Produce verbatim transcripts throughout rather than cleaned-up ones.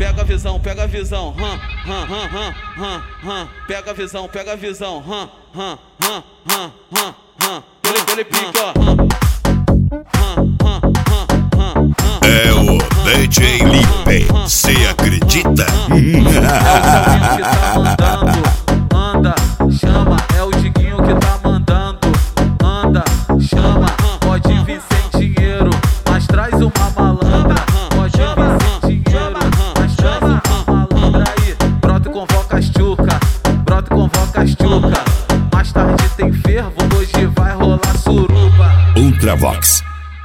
Pega a visão, pega a visão, hum, hum, hum, hum, hum, hum. Pega a visão, pega a visão, hum, hum, hum, hum, hum, hum. Ele, ele pica, hum, hum, hum, hum, hum. É o D J Lipe, cê acredita? É o Salvinho que tá mandando, anda, chama. É o Diguinho que tá mandando, anda, chama. Pode vir sem dinheiro, mas traz uma malandra. Pode vir sem dinheiro, mas traz uma malandra aí. Brota e convoca as tchuca, brota e convoca as tchuca. Mais tarde tem fervo, hoje vai rolar suruba. Ultravox.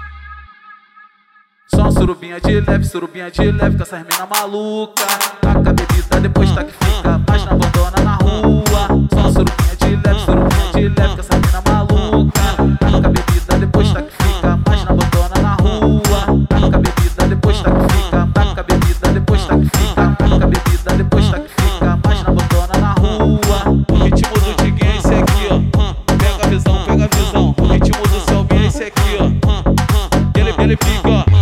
Só surubinha de leve, surubinha de leve, com essas mina maluca. Taca a bebida, depois tá que fica, mas não abandona na rua. Só surubinha de leve, surubinha de leve, com essas mina maluca. Taca a bebida, depois tá que fica, mas não abandona na rua. Taca a bebida, depois tá que fica, taca a bebida, depois tá que fica, taca a bebida, depois tá que fica, mas não abandona na rua. O ritmo do Diguinho é esse aqui, ó. Pega a visão, pega a visão. O ritmo do Salvinho é esse aqui, ó. Ele, ele pica, ó.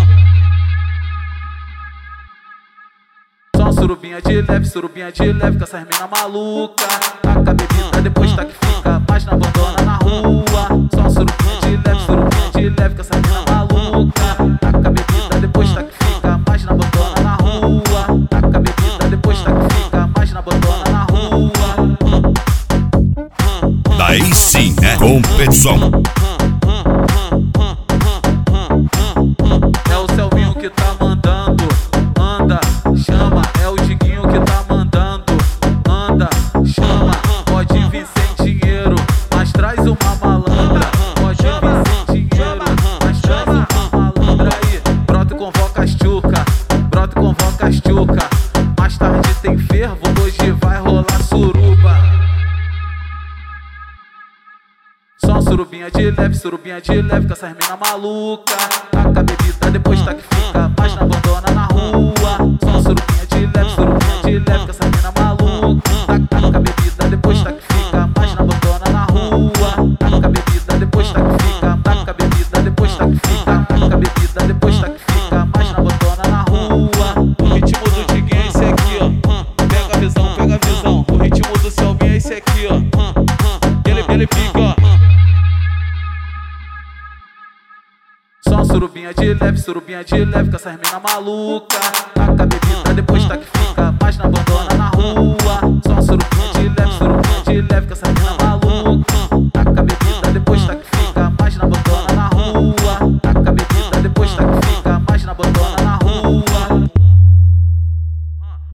Surubinha de leve, surubinha de leve, com essas mina maluca. Taca a bebida, depois tá que fica, mas não abandona na rua. Só surubinha de leve, surubinha de leve, com essas mina maluca. Taca a bebida, depois tá que fica, mas não abandona na rua. Taca a bebida, depois tá que fica, mas não abandona na rua. Daí sim, é competição. É o Salvinho que tá mandando, anda, chama. É o Diguinho que tá mandando, anda, chama. Pode vir sem dinheiro, mas traz uma malandra. Pode vir sem dinheiro, mas traz uma malandra aí. Brota e convoca as tchuca, brota e convoca as tchuca. Mais tarde tem fervo, hoje vai rolar suruba. Só surubinha de leve, surubinha de leve, com essas mina maluca. Taca a bebida, depois tá que fica, mas não abandona na rua. Só surubinha de leve, surubinha de leve, com essas mina maluca. Taca a bebida, depois tá que fica, mas não abandona na rua. Taca a bebida, depois tá que fica, taca a bebida, depois tá que fica, taca a bebida, depois tá que fica, mas não abandona na rua. O ritmo do Diguinho é esse aqui, ó. Pega a visão, pega a visão. O ritmo do Salvinho é esse aqui, ó. Ele, ele pica, ó. Só surubinha de leve, surubinha de leve, com essas mina maluca. Taca a